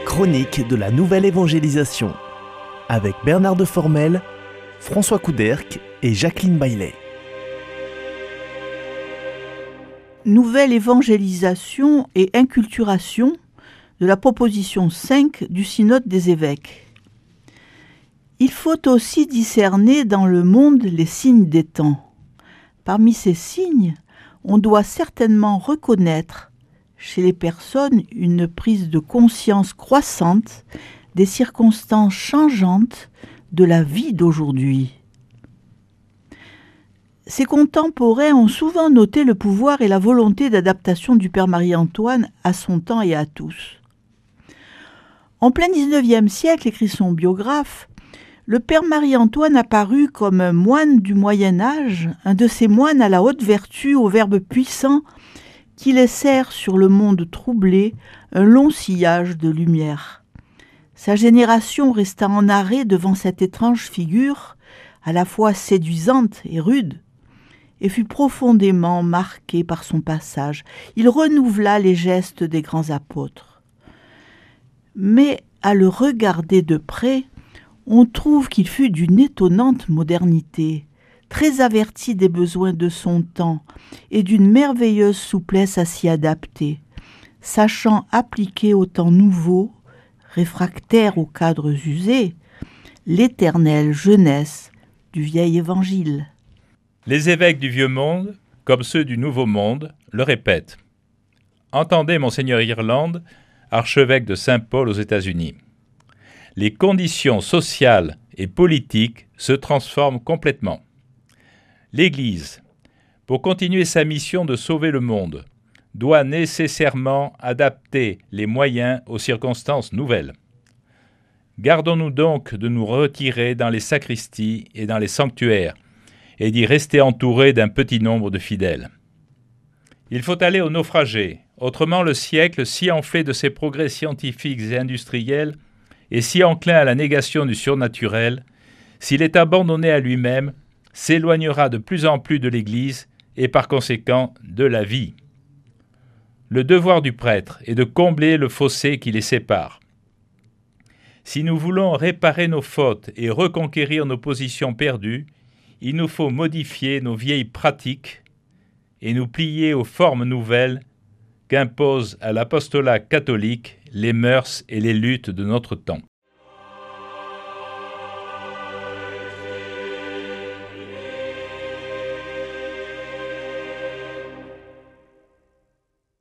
chronique de la nouvelle évangélisation avec Bernard de Formel, François Couderc et Jacqueline Baillet. Nouvelle évangélisation et inculturation de la proposition 5 du Synode des évêques. Il faut aussi discerner dans le monde les signes des temps. Parmi ces signes, on doit certainement reconnaître chez les personnes une prise de conscience croissante des circonstances changeantes de la vie d'aujourd'hui. Ses contemporains ont souvent noté le pouvoir et la volonté d'adaptation du Père Marie-Antoine à son temps et à tous. En plein XIXe siècle, écrit son biographe, le Père Marie-Antoine apparut comme un moine du Moyen-Âge, un de ces moines à la haute vertu, au verbe puissant, qui laissèrent sur le monde troublé un long sillage de lumière. Sa génération resta en arrêt devant cette étrange figure, à la fois séduisante et rude, et fut profondément marquée par son passage. Il renouvela les gestes des grands apôtres. Mais à le regarder de près, on trouve qu'il fut d'une étonnante modernité, très averti des besoins de son temps et d'une merveilleuse souplesse à s'y adapter, sachant appliquer au temps nouveau, réfractaire aux cadres usés, l'éternelle jeunesse du vieil évangile. Les évêques du Vieux Monde, comme ceux du Nouveau Monde, le répètent. Entendez Monseigneur Ireland, archevêque de Saint-Paul aux États-Unis. Les conditions sociales et politiques se transforment complètement. L'Église, pour continuer sa mission de sauver le monde, doit nécessairement adapter les moyens aux circonstances nouvelles. Gardons-nous donc de nous retirer dans les sacristies et dans les sanctuaires et d'y rester entourés d'un petit nombre de fidèles. Il faut aller aux naufragés, autrement le siècle, si enflé de ses progrès scientifiques et industriels et si enclin à la négation du surnaturel, s'il est abandonné à lui-même, s'éloignera de plus en plus de l'Église et par conséquent de la vie. Le devoir du prêtre est de combler le fossé qui les sépare. Si nous voulons réparer nos fautes et reconquérir nos positions perdues, il nous faut modifier nos vieilles pratiques et nous plier aux formes nouvelles qu'imposent à l'apostolat catholique les mœurs et les luttes de notre temps.